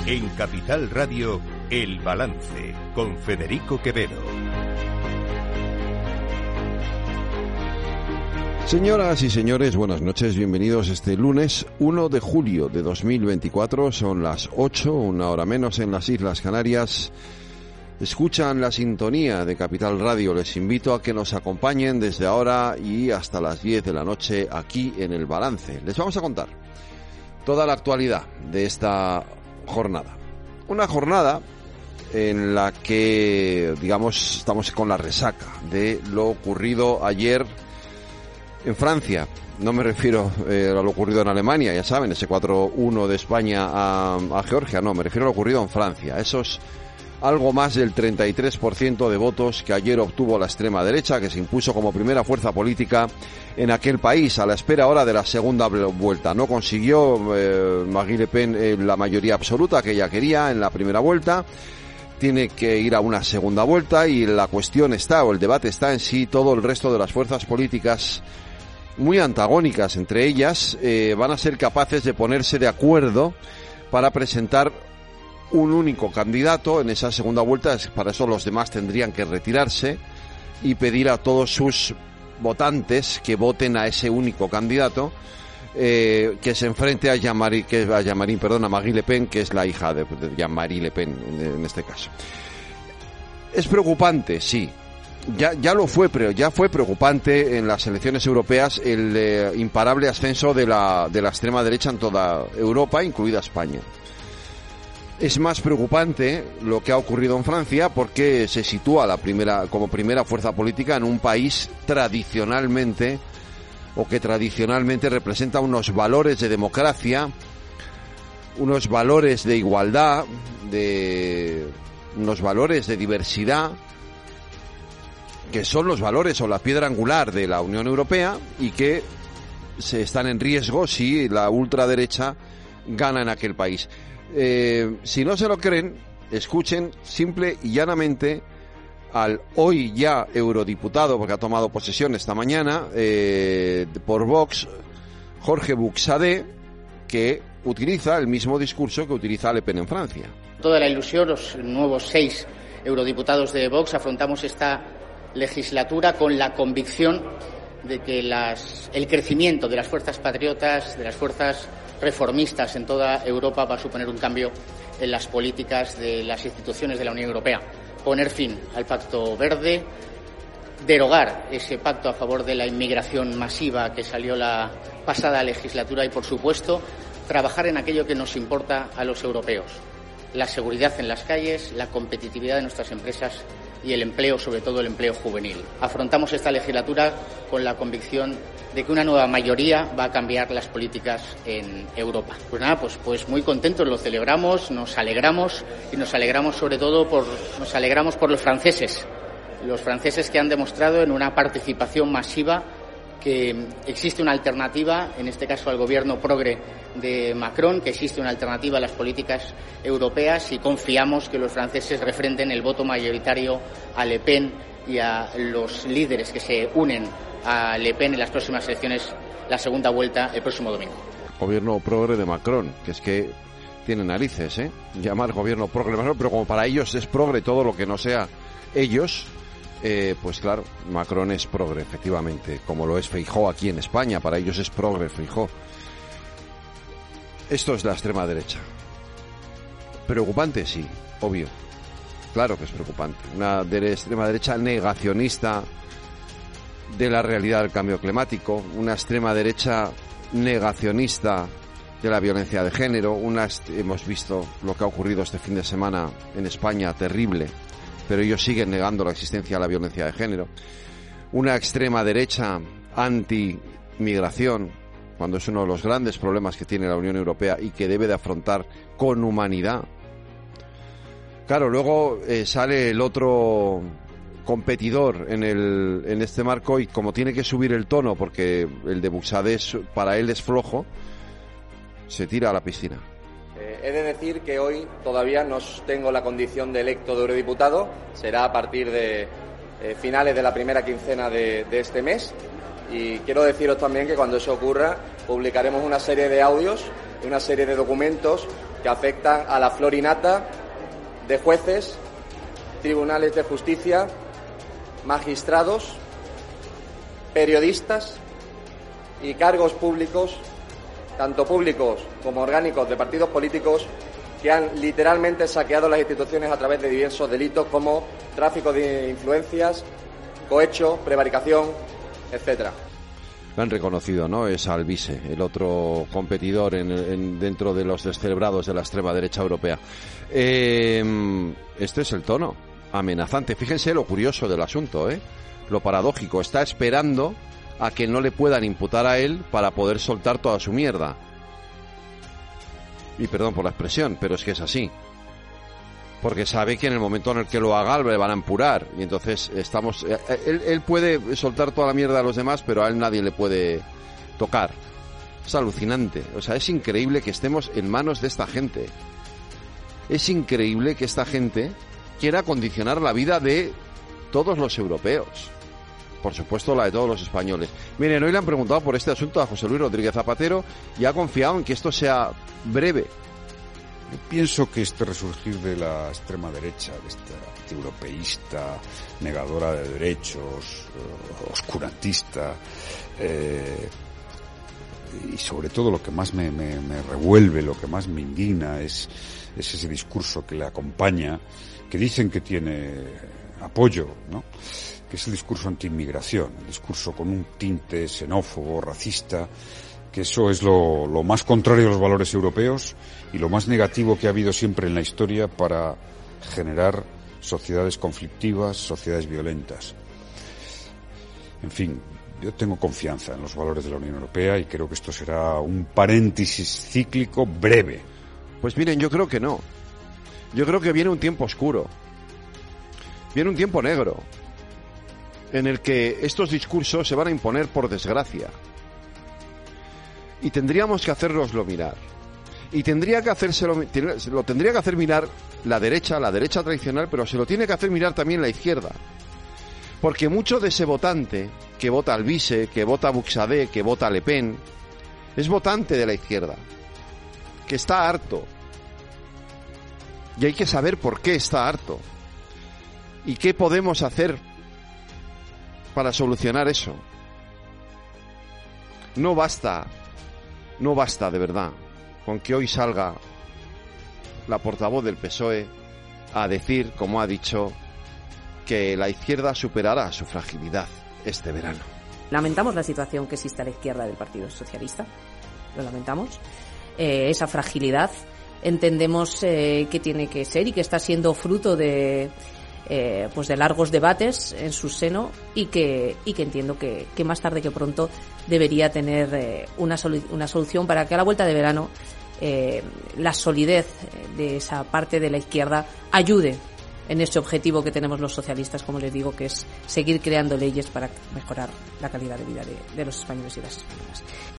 En Capital Radio, El Balance, con Federico Quevedo. Señoras y señores, buenas noches, bienvenidos este lunes 1 de julio de 2024, son las 8, una hora menos en las Islas Canarias. Escuchan la sintonía de Capital Radio, les invito a que nos acompañen desde ahora y hasta las 10 de la noche aquí en El Balance. Les vamos a contar toda la actualidad de esta jornada. Una jornada en la que, digamos, estamos con la resaca de lo ocurrido ayer en Francia. No me refiero a lo ocurrido en Alemania, ya saben, ese 4-1 de España a Georgia, no, me refiero a lo ocurrido en Francia. Esos algo más del 33% de votos que ayer obtuvo la extrema derecha, que se impuso como primera fuerza política en aquel país, a la espera ahora de la segunda vuelta. No consiguió Marine Le Pen la mayoría absoluta que ella quería en la primera vuelta. Tiene que ir a una segunda vuelta y la cuestión está, o el debate está en si todo el resto de las fuerzas políticas muy antagónicas entre ellas van a ser capaces de ponerse de acuerdo para presentar un único candidato en esa segunda vuelta. Para eso los demás tendrían que retirarse y pedir a todos sus votantes que voten a ese único candidato que se enfrente a Marine Le Pen, que es la hija de Jean-Marie Le Pen en este caso. Es preocupante, sí. Ya lo fue, pero ya fue preocupante en las elecciones europeas el imparable ascenso de la extrema derecha en toda Europa, incluida España. Es más preocupante lo que ha ocurrido en Francia porque se sitúa como primera fuerza política en un país que tradicionalmente representa unos valores de democracia, unos valores de igualdad, unos valores de diversidad, que son los valores o la piedra angular de la Unión Europea y que se están en riesgo si la ultraderecha gana en aquel país. Si no se lo creen, escuchen simple y llanamente al hoy ya eurodiputado, porque ha tomado posesión esta mañana, por Vox, Jorge Buxadé, que utiliza el mismo discurso que utiliza Le Pen en Francia. Toda la ilusión, los nuevos 6 eurodiputados de Vox afrontamos esta legislatura con la convicción de que el crecimiento de las fuerzas patriotas, de las fuerzas reformistas en toda Europa va a suponer un cambio en las políticas de las instituciones de la Unión Europea. Poner fin al Pacto Verde, derogar ese pacto a favor de la inmigración masiva que salió la pasada legislatura y, por supuesto, trabajar en aquello que nos importa a los europeos: la seguridad en las calles, la competitividad de nuestras empresas y el empleo, sobre todo el empleo juvenil. Afrontamos esta legislatura con la convicción de que una nueva mayoría va a cambiar las políticas en Europa. Pues nada, pues muy contentos, lo celebramos, nos alegramos y nos alegramos sobre todo por los franceses que han demostrado en una participación masiva que existe una alternativa, en este caso al gobierno progre de Macron, que existe una alternativa a las políticas europeas, y confiamos que los franceses refrenden el voto mayoritario a Le Pen y a los líderes que se unen a Le Pen en las próximas elecciones, la segunda vuelta el próximo domingo. Gobierno progre de Macron, que es que tiene narices, llamar gobierno progre de Macron, pero como para ellos es progre todo lo que no sea ellos, pues claro, Macron es progre, efectivamente, como lo es Feijóo aquí en España, para ellos es progre Feijóo. Esto es la extrema derecha. ¿Preocupante? Sí, obvio. Claro que es preocupante. Una extrema derecha negacionista de la realidad del cambio climático, una extrema derecha negacionista de la violencia de género, hemos visto lo que ha ocurrido este fin de semana en España, terrible, pero ellos siguen negando la existencia de la violencia de género. Una extrema derecha anti-migración, cuando es uno de los grandes problemas que tiene la Unión Europea y que debe de afrontar con humanidad. Claro, luego sale el otro competidor en este marco y como tiene que subir el tono porque el de Buxadé para él es flojo, se tira a la piscina. He de decir que hoy todavía no tengo la condición de electo de eurodiputado, será a partir de finales de la primera quincena de este mes, y quiero deciros también que cuando eso ocurra publicaremos una serie de audios, una serie de documentos que afectan a la flor y nata de jueces, tribunales de justicia, magistrados, periodistas y cargos públicos, tanto públicos como orgánicos de partidos políticos, que han literalmente saqueado las instituciones a través de diversos delitos como tráfico de influencias, cohecho, prevaricación, etcétera. Lo han reconocido, ¿no? Es Alvise, el otro competidor dentro de los descerebrados de la extrema derecha europea. Este es el tono amenazante. Fíjense lo curioso del asunto, lo paradójico. Está esperando a que no le puedan imputar a él para poder soltar toda su mierda. Y perdón por la expresión, pero es que es así. Porque sabe que en el momento en el que lo haga le van a empurar. Y entonces él puede soltar toda la mierda a los demás, pero a él nadie le puede tocar. Es alucinante. O sea, es increíble que estemos en manos de esta gente. Es increíble que esta gente quiera condicionar la vida de todos los europeos. Por supuesto, la de todos los españoles. Miren, hoy le han preguntado por este asunto a José Luis Rodríguez Zapatero y ha confiado en que esto sea breve. Yo pienso que este resurgir de la extrema derecha, de esta antieuropeísta, negadora de derechos, oscurantista, y sobre todo lo que más me revuelve, lo que más me indigna es ese discurso que le acompaña, que dicen que tiene apoyo, ¿no? Que es el discurso anti-inmigración, el discurso con un tinte xenófobo, racista, que eso es lo más contrario a los valores europeos y lo más negativo que ha habido siempre en la historia para generar sociedades conflictivas, sociedades violentas. En fin, yo tengo confianza en los valores de la Unión Europea y creo que esto será un paréntesis cíclico breve. Pues miren, yo creo que no. Yo creo que viene un tiempo oscuro. Viene un tiempo negro, en el que estos discursos se van a imponer por desgracia. Y tendríamos que hacérnoslo mirar. Y tendría que lo tendría que hacer mirar la derecha tradicional, pero se lo tiene que hacer mirar también la izquierda. Porque mucho de ese votante que vota Alvise, que vota Buxadé, que vota Le Pen, es votante de la izquierda, que está harto. Y hay que saber por qué está harto. ¿Y qué podemos hacer para solucionar eso? No basta de verdad con que hoy salga la portavoz del PSOE a decir, como ha dicho, que la izquierda superará su fragilidad este verano. Lamentamos la situación que existe a la izquierda del Partido Socialista, lo lamentamos. Esa fragilidad entendemos que tiene que ser y que está siendo fruto de largos debates en su seno y que entiendo que más tarde que pronto debería tener una solución para que a la vuelta de verano la solidez de esa parte de la izquierda ayude en ese objetivo que tenemos los socialistas, como les digo, que es seguir creando leyes para mejorar la calidad de vida de los españoles y las españolas.